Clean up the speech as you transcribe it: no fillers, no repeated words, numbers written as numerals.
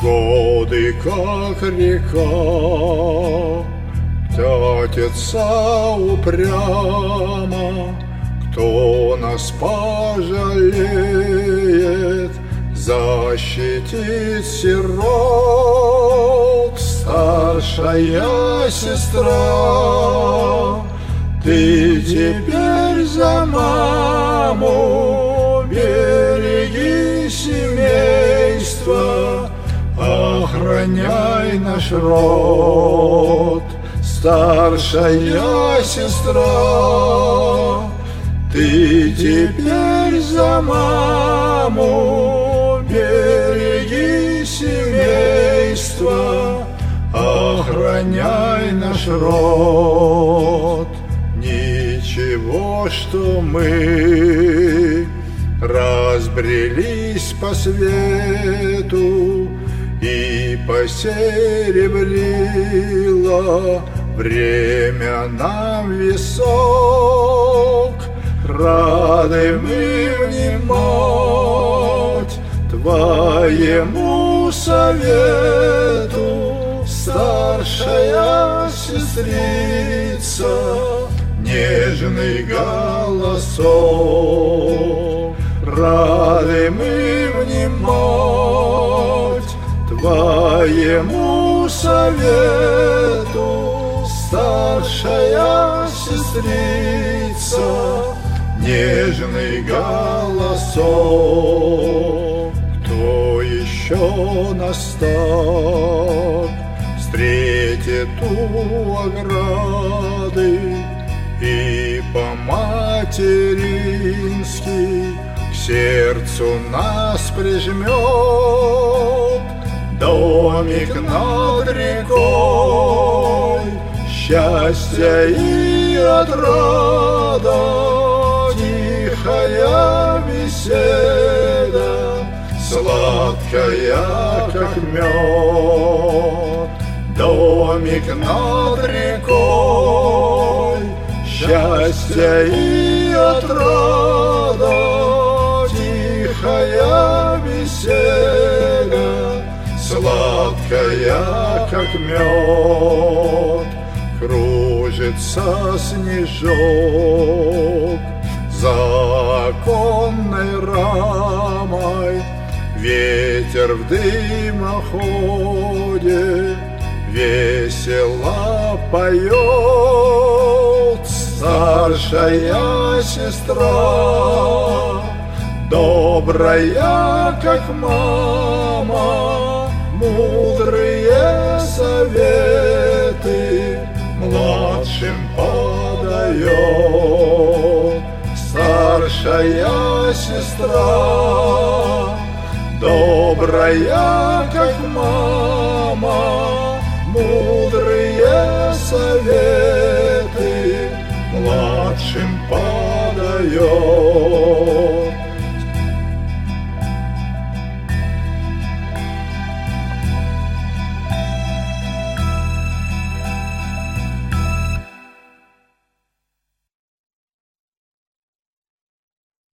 Годы, как река, катятся упрямо. Кто нас пожалеет, защитит сирот? Старшая сестра, ты теперь за маму, береги семейство, охраняй наш род. Старшая сестра, ты теперь за маму, береги семейство, охраняй наш род. Ничего, что мы разбрелись по свету и посеребрило время нам висок. Рады мы внимать твоему совету, старшая сестрица, нежный голосок. Рады мы внимать твоему совету, старшая сестрица, нежный голосок. Кто еще нас так встретит у ограды и по-матерински к сердцу нас прижмет? Домик над рекой, счастье и отрада, тихая беседа, сладкая, как мед. Домик над рекой, счастье и отрада, тихая беседа, сладкая, как мед. Кружится снежок за оконной рамой, ветер в дымоходе весело поет. Старшая сестра, добрая, как мама, мудрые советы младшим подает. Старшая сестра, добрая, как мама, мудрые советы младшим подает.